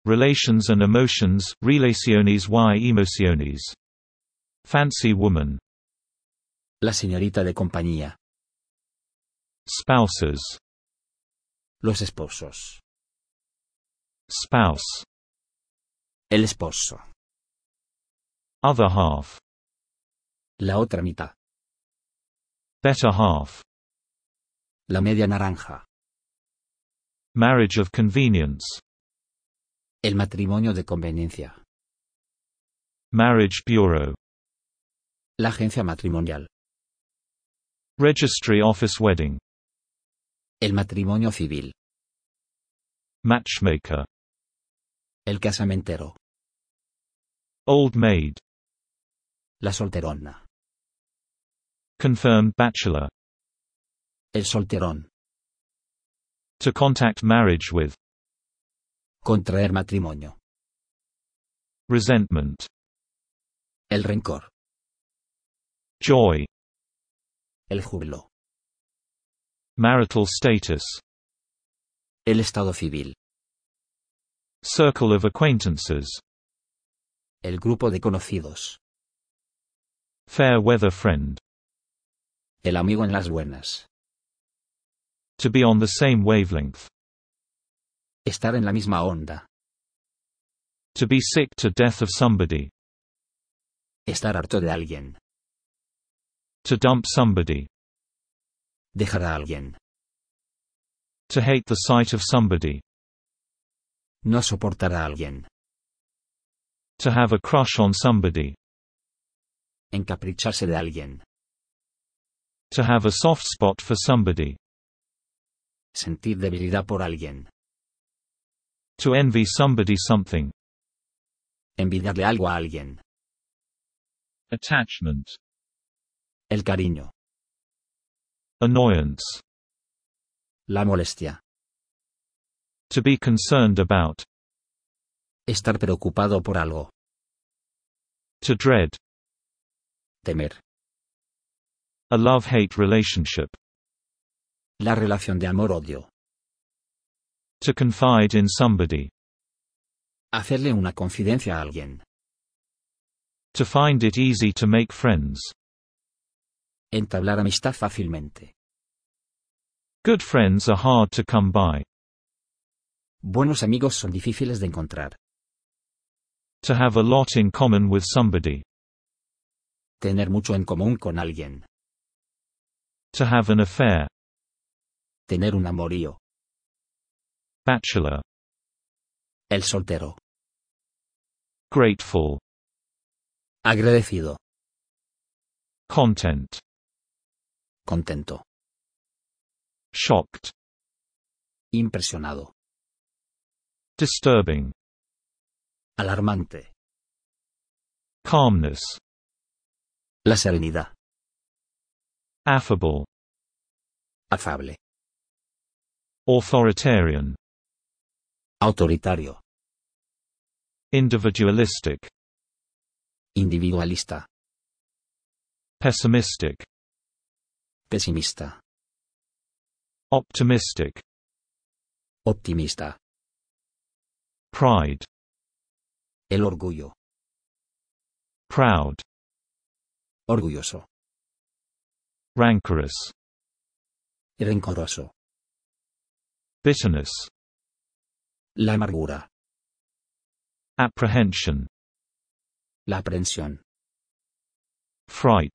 Relations and emotions, relaciones y emociones. Fancy woman. La señorita de compañía. Spouses. Los esposos. Spouse. El esposo. Other half. La otra mitad. Better half. La media naranja. Marriage of convenience. El matrimonio de conveniencia. Marriage bureau. La agencia matrimonial. Registry office wedding. El matrimonio civil. Matchmaker. El casamentero. Old maid. La solterona. Confirmed bachelor. El solterón. To contact marriage with. Contraer matrimonio. Resentment. El rencor. Joy. El júbilo. Marital status. El estado civil. Circle of acquaintances. El grupo de conocidos. Fair weather friend. El amigo en las buenas. To be on the same wavelength. Estar en la misma onda. To be sick to death of somebody. Estar harto de alguien. To dump somebody. Dejar a alguien. To hate the sight of somebody. No soportar a alguien. To have a crush on somebody. Encapricharse de alguien. To have a soft spot for somebody. Sentir debilidad por alguien. To envy somebody something. Envidiarle algo a alguien. Attachment. El cariño. Annoyance. La molestia. To be concerned about. Estar preocupado por algo. To dread. Temer. A love-hate relationship. La relación de amor-odio. To confide in somebody. Hacerle una confidencia a alguien. To find it easy to make friends. Entablar amistad fácilmente. Good friends are hard to come by. Buenos amigos son difíciles de encontrar. To have a lot in common with somebody. Tener mucho en común con alguien. To have an affair. Tener un amorío. Bachelor. El soltero. Grateful. Agradecido. Content. Contento. Shocked. Impresionado. Disturbing. Alarmante. Calmness. La serenidad. Affable. Afable. Authoritarian. Autoritario. Individualistic. Individualista. Pessimistic. Pesimista. Optimistic. Optimista. Pride. El orgullo. Proud. Orgulloso. Rancorous. Rencoroso. Bitterness. La amargura. Apprehension. La aprensión. Fright.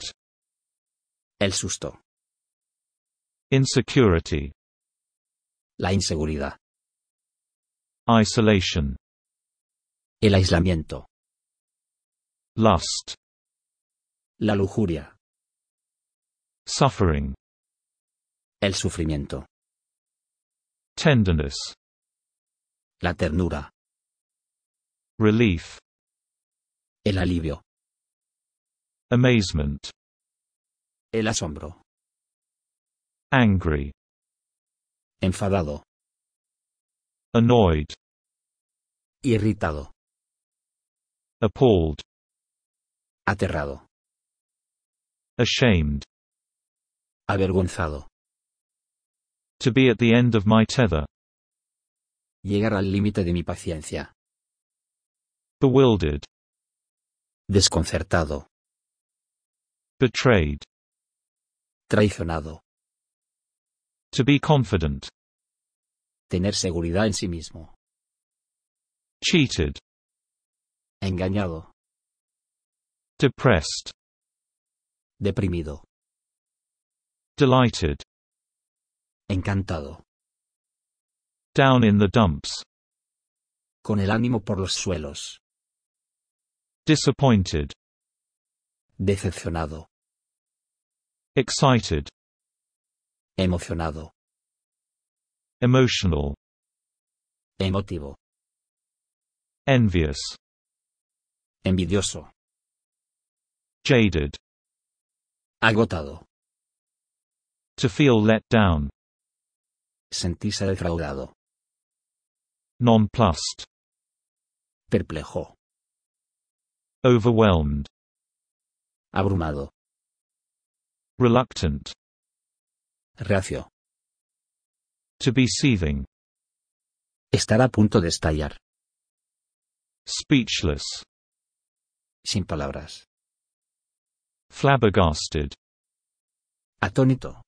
El susto. Insecurity. La inseguridad. Isolation. El aislamiento. Lust. La lujuria. Suffering. El sufrimiento. Tenderness. La ternura. Relief. El alivio. Amazement. El asombro. Angry. Enfadado. Annoyed. Irritado. Appalled. Aterrado. Ashamed. Avergonzado. To be at the end of my tether. Llegar al límite de mi paciencia. Bewildered. Desconcertado. Betrayed. Traicionado. To be confident. Tener seguridad en sí mismo. Cheated. Engañado. Depressed. Deprimido. Delighted. Encantado. Down in the dumps. Con el ánimo por los suelos. Disappointed. Decepcionado. Excited. Emocionado. Emotional. Emotivo. Envious. Envidioso. Jaded. Agotado. To feel let down. Sentirse defraudado. Nonplussed. Perplejo. Overwhelmed. Abrumado. Reluctant. Reacio. To be seething. Estar a punto de estallar. Speechless. Sin palabras. Flabbergasted. Atónito.